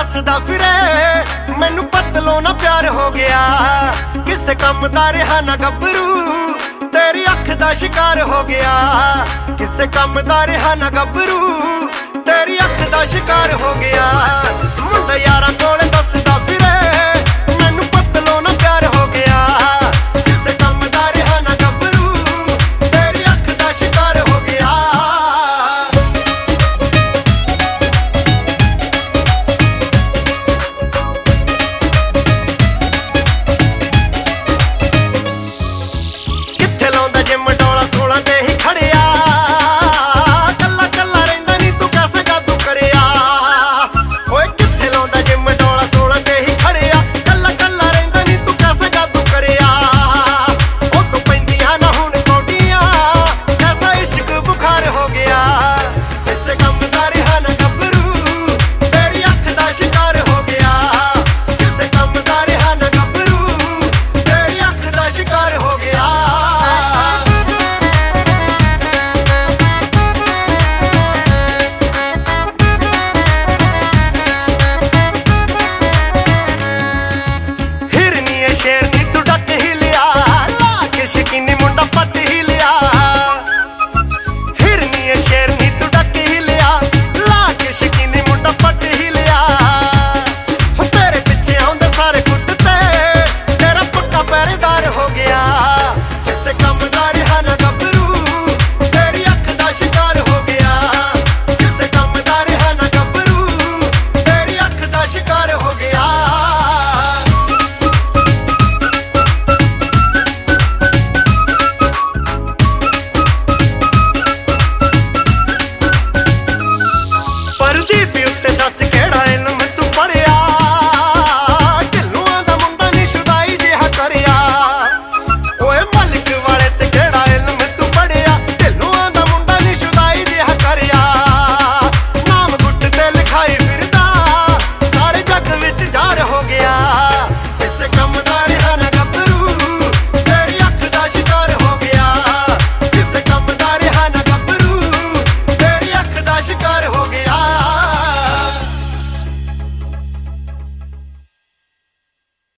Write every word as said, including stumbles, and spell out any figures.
दसदा फिरे मैनू पतलों ना प्यार हो गया। किसे कम दा रहा ना गभरू तेरी अख दा शिकार हो गया। किसे कम दा रहा ना गभरू तेरी अख दा शिकार हो गया। मुंडा यारां कोल दसदा फिरे